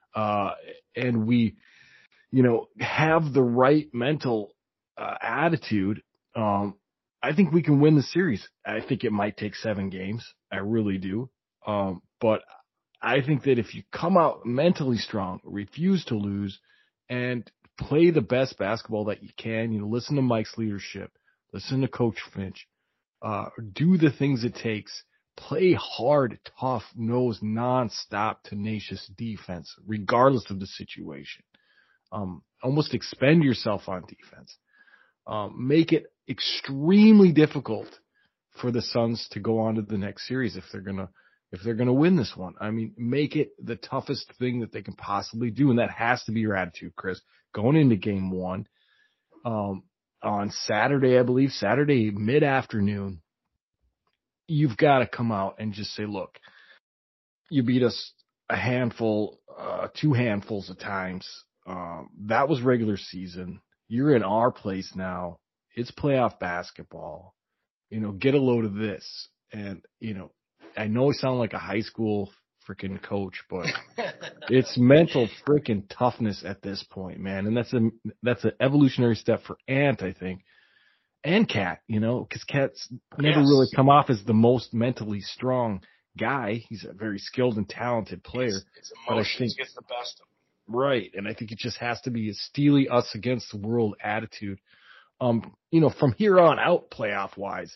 and we, you know, have the right mental attitude, I think we can win the series. I think it might take 7 games. I really do. But I think that if you come out mentally strong, refuse to lose, and play the best basketball that you can, you know, listen to Mike's leadership, listen to Coach Finch, do the things it takes, play hard, tough, nose, nonstop, tenacious defense, regardless of the situation. Almost expend yourself on defense. Make it extremely difficult for the Suns to go on to the next series if they're gonna win this one. I mean, make it the toughest thing that they can possibly do, and that has to be your attitude, Chris. Going into game one, on Saturday, I believe, Saturday mid-afternoon, you've got to come out and just say, look, you beat us a handful, 2 handfuls of times. That was regular season. You're in our place now. It's playoff basketball. You know, get a load of this. And, you know, I know I sound like a high school freaking coach, but it's mental freaking toughness at this point, man. And that's an evolutionary step for Ant, I think, and Cat, you know, because Cat's never really come off as the most mentally strong guy. He's a very skilled and talented player. His emotions gets the best of him. Right. And I think it just has to be a steely us against the world attitude. You know, from here on out, playoff wise,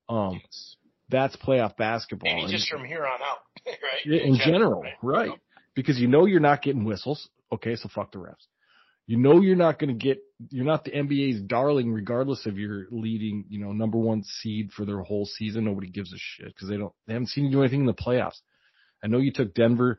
that's playoff basketball. Maybe just from here on out, right? In general, right? You know? Because you know you're not getting whistles. Okay, so fuck the refs. You know you're not the NBA's darling, regardless of your leading, you know, number 1 seed for their whole season. Nobody gives a shit because they haven't seen you do anything in the playoffs. I know you took Denver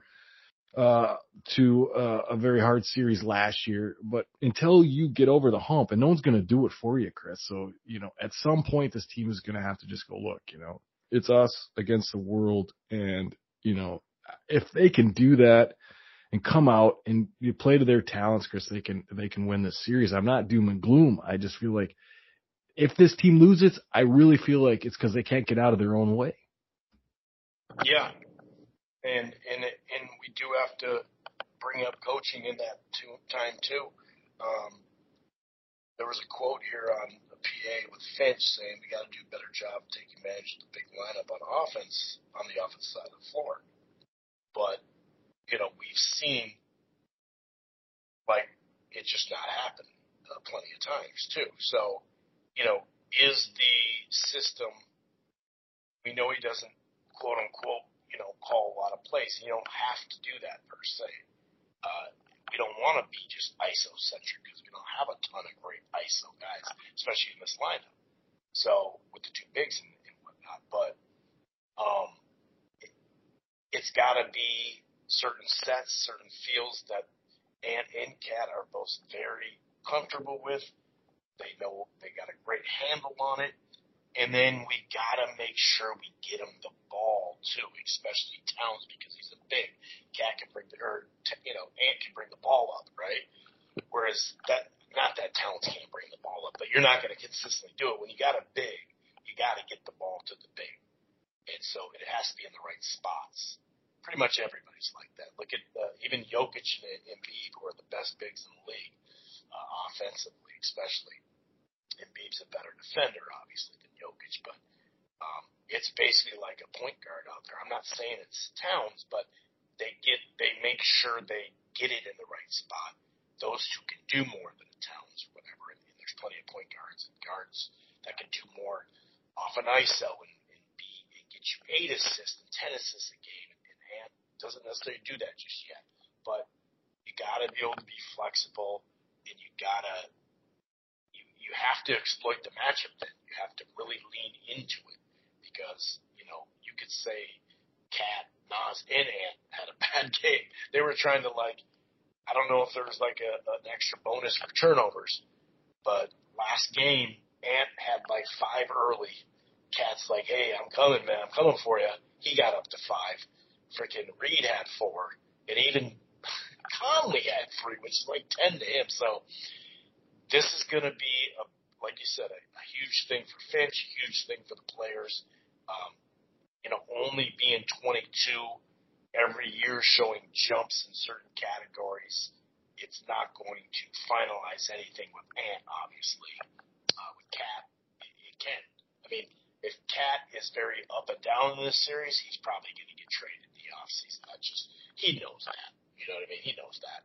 to a very hard series last year, but until you get over the hump, and no one's going to do it for you, Chris. So, you know, at some point this team is going to have to just go, look, you know, it's us against the world. And, you know, if they can do that and come out and you play to their talents, Chris, they can win this series. I'm not doom and gloom. I just feel like if this team loses, I really feel like it's because they can't get out of their own way. Yeah. And we do have to bring up coaching in that time too. There was a quote here on the PA with Finch saying we got to do a better job of taking advantage of the big lineup on the offense side of the floor. But, you know, we've seen like it just not happen plenty of times too. So, you know, is the system? We know he doesn't quote unquote, you know, call a lot of plays. You don't have to do that per se. We don't want to be just ISO-centric because we don't have a ton of great ISO guys, especially in this lineup. So with the 2 bigs and whatnot, but it's got to be certain sets, certain feels that Ant and Cat are both very comfortable with. They know they got a great handle on it. And then we got to make sure we get him the ball, too, especially Towns because he's a big. Cat can bring Ant can bring the ball up, right? Whereas not that Towns can't bring the ball up, but you're not going to consistently do it. When you got a big, you got to get the ball to the big. And so it has to be in the right spots. Pretty much everybody's like that. Look at even Jokic and Embiid, who are the best bigs in the league, offensively especially. Embiid's a better defender, obviously, than Jokic, but it's basically like a point guard out there. I'm not saying it's Towns, but they make sure they get it in the right spot. Those 2 can do more than a Towns or whatever, and there's plenty of point guards and guards that can do more off an ISO and get you 8 assists and 10 assists a game, and Ant doesn't necessarily do that just yet. But you got to be able to be flexible, and you you have to exploit the matchup then. You have to really lean into it because, you could say Cat, Nas, and Ant had a bad game. They were trying to, I don't know if there was an extra bonus for turnovers, but last game, Ant had 5 early. Cat's like, hey, I'm coming, man. I'm coming for you. He got up to 5. Freaking Reed had 4. And even Conley had 3, which is 10 to him. So this is going to be, like you said, a huge thing for Finch, a huge thing for the players. Only being 22 every year showing jumps in certain categories, it's not going to finalize anything with Ant, obviously. With Cat, it can. I mean, if Cat is very up and down in this series, he's probably going to get traded in the offseason. He knows that. You know what I mean? He knows that.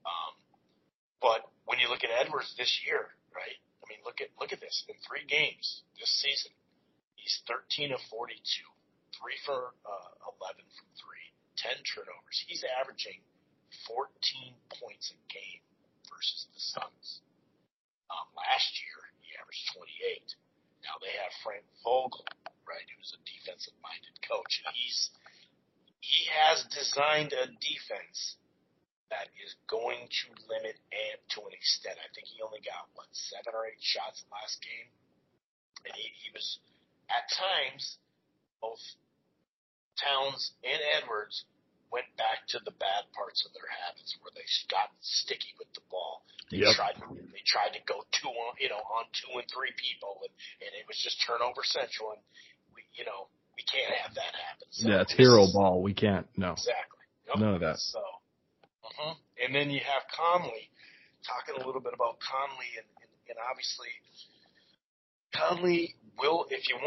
But when you look at Edwards this year, right? I mean, look at this. In 3 games this season, he's 13 of 42, 3 for 11 from 3, 10 turnovers. He's averaging 14 points a game versus the Suns. Last year, he averaged 28. Now they have Frank Vogel, right, who's a defensive-minded coach, and he has designed a defense that is going to limit Ant to an extent. I think he only got, 7 or 8 shots last game. And he was, at times, both Towns and Edwards went back to the bad parts of their habits where they got sticky with the ball. They tried to go on 2 and 3 people, and it was just turnover central. And we can't have that happen. So it's hero ball. We can't. No. Exactly. Nope. None of that. So. And then you have Conley, talking a little bit about Conley, and obviously Conley will, if you're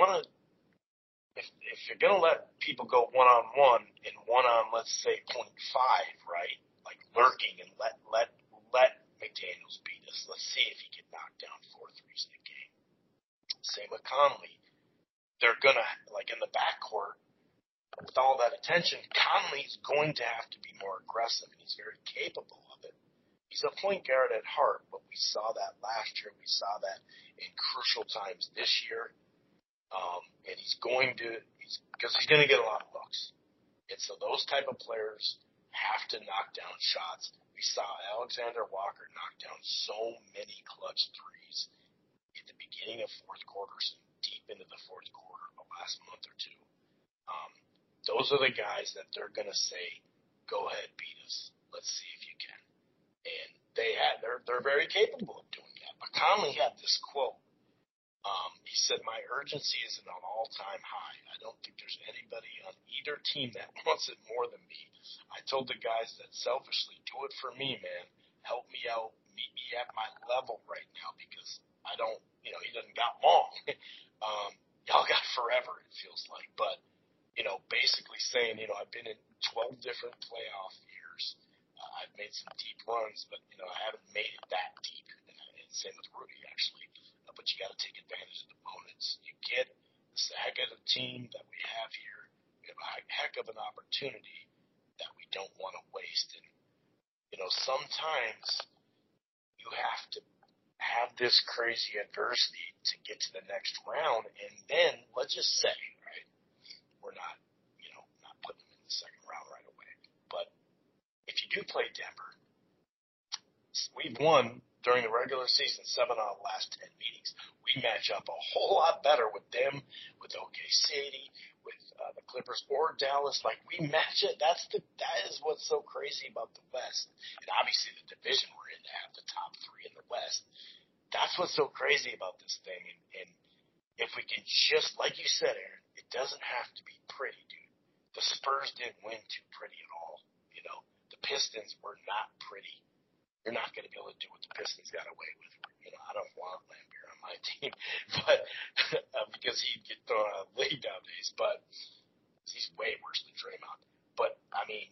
going to let people go one-on-one and let's say 0.5, right, lurking and let McDaniels beat us. Let's see if he can knock down 4 threes in a game. Same with Conley. They're going to, in the backcourt, with all that attention, Conley's going to have to be more aggressive, and he's very capable of it. He's a point guard at heart, but we saw that last year. We saw that in crucial times this year. And he's going to get a lot of looks. And so those type of players have to knock down shots. We saw Alexander Walker knock down so many clutch threes at the beginning of fourth quarters and deep into the fourth quarter the last month or 2. Those are the guys that they're going to say, go ahead, beat us. Let's see if you can. And they're very capable of doing that. But Conley had this quote. He said, my urgency is at an all-time high. I don't think there's anybody on either team that wants it more than me. I told the guys that selfishly, do it for me, man. Help me out. Meet me at my level right now because I don't, he doesn't got long. Y'all got forever, it feels like. But, basically saying, I've been in 12 different playoff years. I've made some deep runs, but, I haven't made it that deep. And same with Rudy, actually. But you got to take advantage of the moments you get. This is a heck of a team that we have here. We have a heck of an opportunity that we don't want to waste. And, sometimes you have to have this crazy adversity to get to the next round. And then, let's just say, right, we're not putting them in the second round right away. But if you do play Denver, we've won during the regular season 7 out of the last 10 meetings. We match up a whole lot better with them, with OKC, with the Clippers or Dallas. We match it. That is what's so crazy about the West. And obviously the division we're in to have the top 3 in the West. That's what's so crazy about this thing. And if we can just, like you said, Aaron, it doesn't have to be pretty, dude. The Spurs didn't win too pretty at all. The Pistons were not pretty. You're not going to be able to do what the Pistons got away with. I don't want Lambeer on my team, but because he'd get thrown out of the league nowadays. But he's way worse than Draymond. But I mean,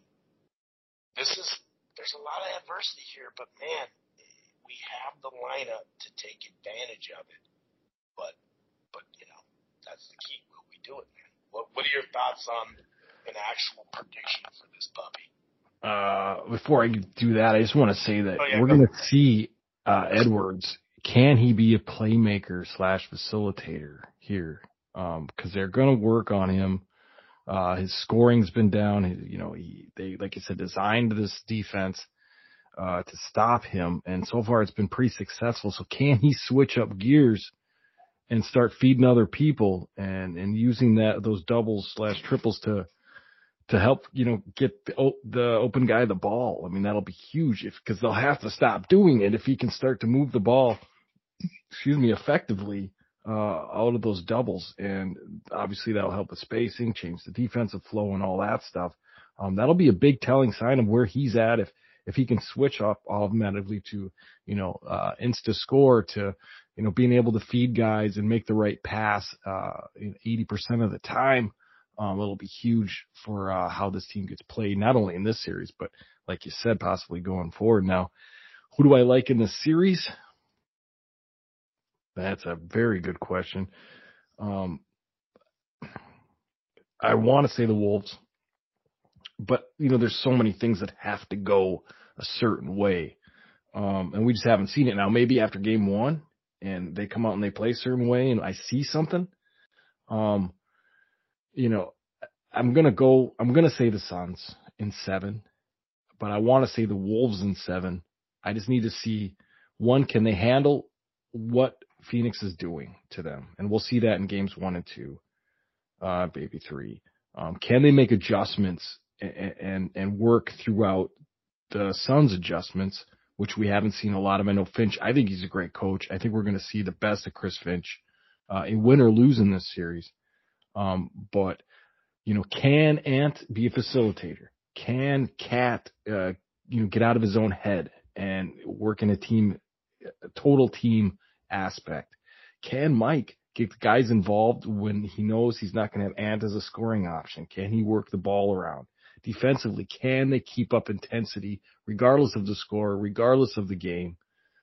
there's a lot of adversity here. But man, we have the lineup to take advantage of it. But that's the key. Will we do it, man? What are your thoughts on an actual prediction for this puppy? Before I do that, I just want to say that we're going to see Edwards can he be a playmaker / facilitator here? Because they're going to work on him. His scoring's been down. They, like I said, designed this defense to stop him, and so far it's been pretty successful. So can he switch up gears and start feeding other people and using those doubles / triples to help, get the open guy the ball? I mean, that'll be huge because they'll have to stop doing it if he can start to move the ball, effectively out of those doubles. And obviously that'll help with spacing, change the defensive flow and all that stuff. That'll be a big telling sign of where he's at if he can switch up automatically to, insta score to, being able to feed guys and make the right pass 80% of the time. It'll be huge for how this team gets played, not only in this series, but like you said, possibly going forward. Now, who do I like in this series? That's a very good question. I want to say the Wolves, but there's so many things that have to go a certain way. And we just haven't seen it. Now, maybe after game 1 and they come out and they play a certain way and I see something, I'm going to say the Suns in 7, but I want to say the Wolves in 7. I just need to see, one, can they handle what Phoenix is doing to them? And we'll see that in games 1 and 2, maybe 3. Can they make adjustments and work throughout the Suns' adjustments, which we haven't seen a lot of? I know Finch, I think he's a great coach. I think we're going to see the best of Chris Finch in win or lose in this series. But, can Ant be a facilitator? Can Cat, get out of his own head and work in a total team aspect? Can Mike get the guys involved when he knows he's not going to have Ant as a scoring option? Can he work the ball around? Defensively, can they keep up intensity regardless of the score, regardless of the game?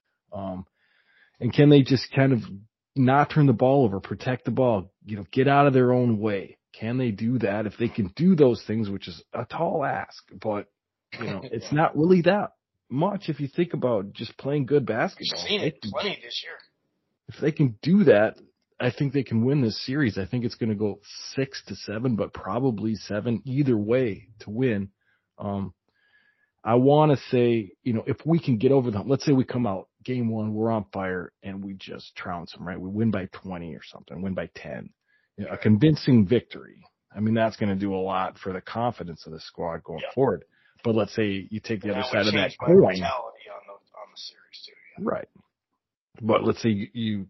And can they just kind of not turn the ball over, protect the ball, get out of their own way? Can they do that? If they can do those things, which is a tall ask, but it's not really that much if you think about just playing good basketball. We've seen it plenty this year. If they can do that, I think they can win this series. I think it's going to go 6-7, but probably 7 either way to win. I want to say, if we can get over let's say we come out game 1, we're on fire and we just trounce them, right? We win by 20 or something, win by 10. A convincing victory. I mean, that's going to do a lot for the confidence of the squad going forward. But let's say you take the other side of that coin. On the series too. Yeah. Right. But let's say you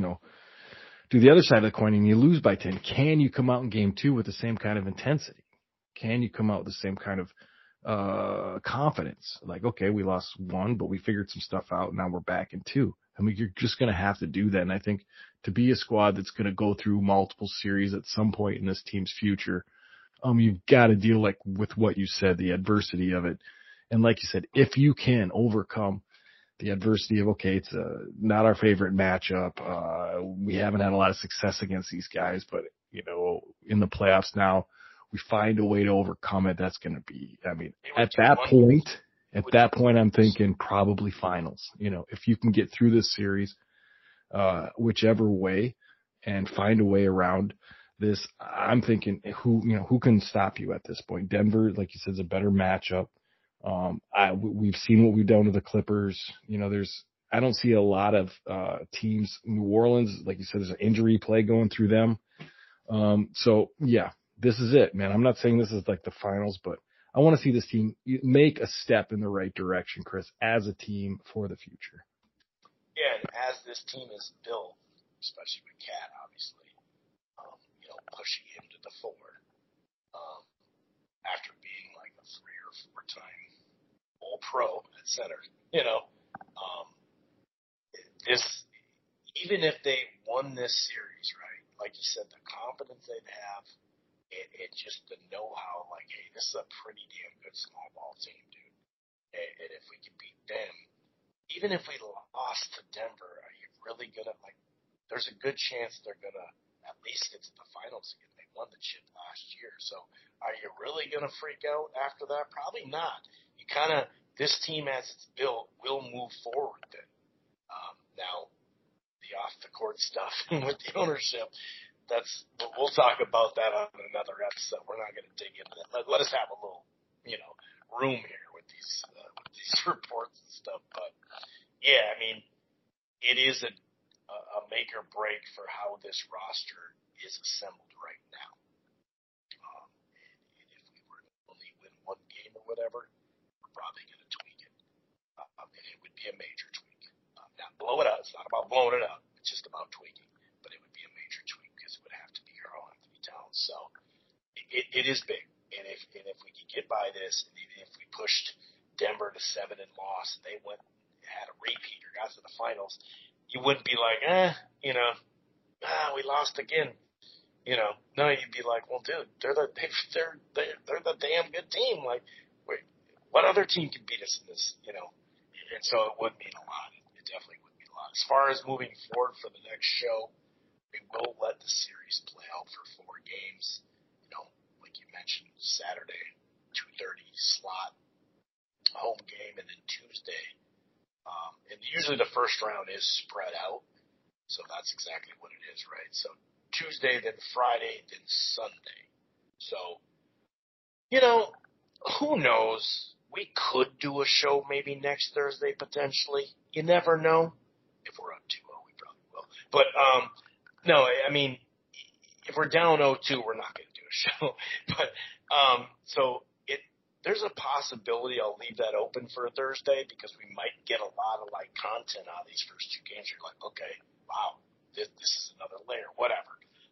do the other side of the coin and you lose by 10. Can you come out in game 2 with the same kind of intensity? Can you come out with the same kind of confidence? Like, okay, we lost 1, but we figured some stuff out. Now we're back in 2. I mean, you're just going to have to do that. And I think to be a squad that's going to go through multiple series at some point in this team's future, you've got to deal with what you said, the adversity of it. And like you said, if you can overcome the adversity of, okay, it's not our favorite matchup. We haven't had a lot of success against these guys, but in the playoffs now, we find a way to overcome it. That's going to be, at that point, I'm thinking probably finals. If you can get through this series, whichever way, and find a way around this, I'm thinking who can stop you at this point? Denver, like you said, is a better matchup. We've seen what we've done to the Clippers. I don't see a lot of teams. New Orleans, like you said, there's an injury play going through them. So yeah, this is it, man. I'm not saying this is like the finals, but I want to see this team make a step in the right direction, Chris, as a team for the future. Yeah, and as this team is built, especially with Cat, obviously, pushing him to the 4, after being like a 3 or 4 time All-Pro at center, this, even if they won this series, right? Like you said, the confidence they'd have, and just the know-how, like, hey, this is a pretty damn good small ball team, dude. And if we can beat them, even if we lost to Denver, are you really gonna, there's a good chance they're gonna at least get to the finals again. They won the shit last year. So are you really gonna freak out after that? Probably not. You this team as it's built will move forward then. Now, off the court stuff with the ownership. We'll talk about that on another episode. We're not going to dig into that. Let us have a little, room here with these reports and stuff. But yeah, I mean, it is a make or break for how this roster is assembled right now. And if we were to only win one game or whatever, we're probably going to tweak it. And it would be a major tweak. Not blow it up. It's not about blowing it up. It's just about tweaking. But it would be a major tweak because it would have to be Karl Anthony Towns. So it is big. And if we could get by this, and even if we pushed Denver to 7 and lost, and they had a repeat or got to the finals, you wouldn't be like, we lost again. No, you'd be like, well, dude, they're the damn good team. Like, wait, what other team can beat us in this? And so it would mean a lot. It definitely would mean a lot. As far as moving forward for the next show, we will let the series play out for 4 games. Like you mentioned, Saturday, 2:30 slot, home game, and then Tuesday. And usually the first round is spread out, so that's exactly what it is, right? So Tuesday, then Friday, then Sunday. So, who knows? We could do a show maybe next Thursday, potentially. You never know. If we're up 2-0, we probably will. But, no, I mean, if we're down 0-2, we're not going to do a show. But, there's a possibility I'll leave that open for a Thursday because we might get a lot of content out of these first 2 games. You're like, okay, wow, this is another layer, whatever.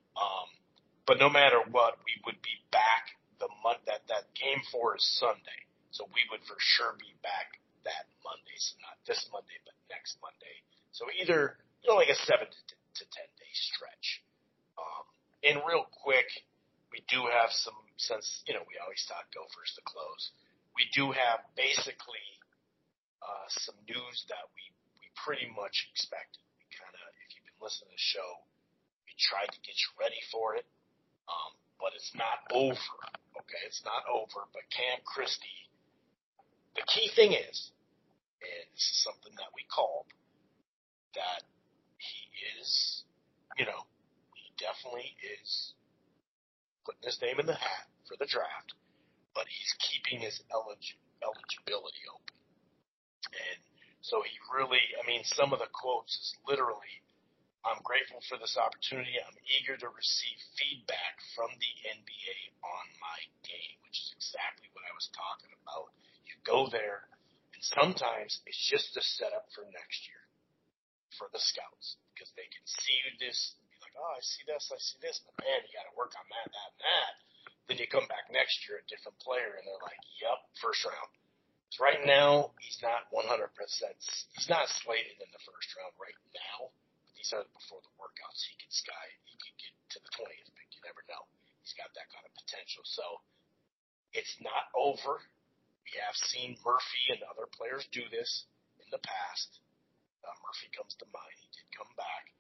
But no matter what, we would be back that game 4 is Sunday, so we would for sure be back that Monday, so not this Monday, but next Monday. So either like a 7 to 10 day stretch. And real quick, we do have some, since, we always talk Gophers to close, we do have basically some news that we pretty much expected. We kind of, if you've been listening to the show, we tried to get you ready for it, but it's not over, okay? It's not over, but Cam Christie, the key thing is, and this is something that we called, that he is, he definitely is putting his name in the hat for the draft, but he's keeping his eligibility open. And so he really, some of the quotes is literally, I'm grateful for this opportunity. I'm eager to receive feedback from the NBA on my game, which is exactly what I was talking about. You go there, and sometimes it's just a setup for next year for the scouts because they can see this. Oh, I see this, but man, you got to work on that, and that. Then you come back next year, a different player, and they're like, yep, first round. So right now, he's not 100%. He's not slated in the first round right now, but these are before the workouts. He could get to the 20th pick. You never know. He's got that kind of potential. So it's not over. We have seen Murphy and other players do this in the past. Murphy comes to mind. He did come back.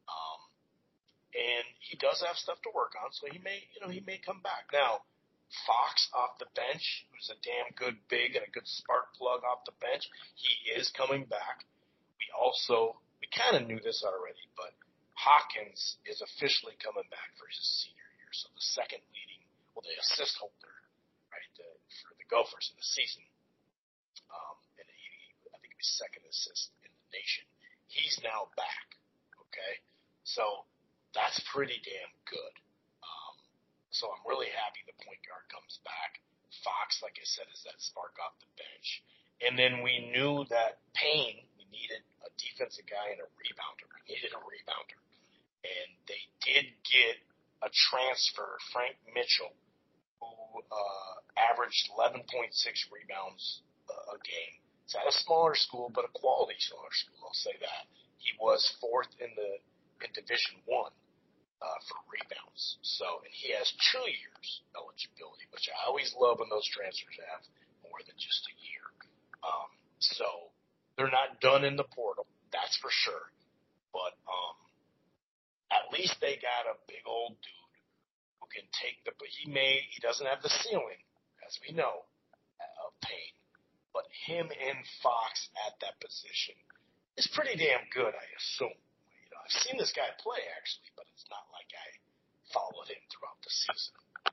And he does have stuff to work on, so he may come back. Now, Fox off the bench, who's a damn good big and a good spark plug off the bench, he is coming back. We kind of knew this already, but Hawkins is officially coming back for his senior year. So the the assist holder, right, for the Gophers in the season, and I think he was second assist in the nation. He's now back, okay? So that's pretty damn good. So I'm really happy the point guard comes back. Fox, like I said, is that spark off the bench. And then we knew that Payne, we needed a defensive guy and a rebounder. We needed a rebounder. And they did get a transfer, Frank Mitchell, who averaged 11.6 rebounds a game. It's at a smaller school, but a quality smaller school, I'll say that. He was 4th in Division I. For rebounds. And he has 2 years eligibility, which I always love when those transfers have more than just a year. So they're not done in the portal, that's for sure. But at least they got a big old dude who can take but he doesn't have the ceiling, as we know, of Payne. But him and Fox at that position is pretty damn good, I assume. I've seen this guy play, actually, but it's not like I followed him throughout the season.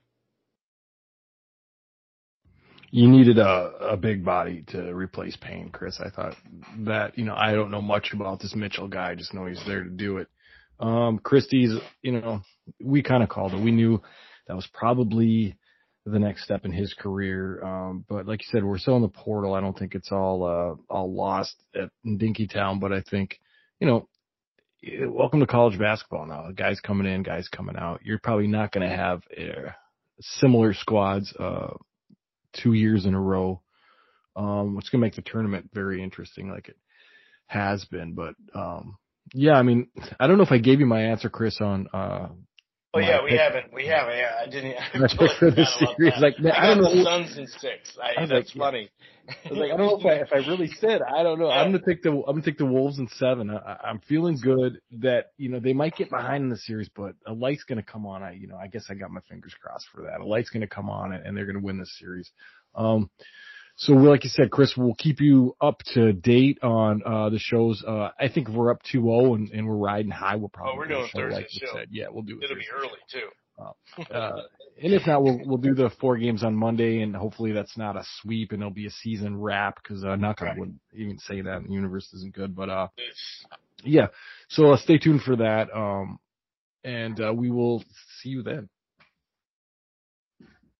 You needed a big body to replace Payne, Chris. I thought that, I don't know much about this Mitchell guy. I just know he's there to do it. Christie's, we kind of called it. We knew that was probably the next step in his career. But like you said, we're still in the portal. I don't think it's all lost at Dinkytown, but I think, welcome to college basketball now. Guys coming in, guys coming out. You're probably not going to have similar squads, 2 years in a row. It's going to make the tournament very interesting like it has been. But, yeah, I mean, I don't know if I gave you my answer, Chris, on, we haven't. Yeah, I didn't. I pick for the series. Like, I don't know. The Suns in 6. That's funny. I was like, I don't know if I really said. I don't know. Yeah. I'm gonna take the Wolves in 7. I'm feeling good that they might get behind in the series, but a light's gonna come on. I guess I got my fingers crossed for that. A light's gonna come on and they're gonna win this series. So like you said, Chris, we'll keep you up to date on the shows. I think if we're up 2-0 and we're riding high, we'll probably we're doing Thursday like you said. Yeah, we'll do it. It'll be early too. And if not, we'll do the 4 games on Monday, and hopefully that's not a sweep and it'll be a season wrap because Knockout wouldn't even say that, and the universe isn't good. But yeah, so stay tuned for that. And we will see you then.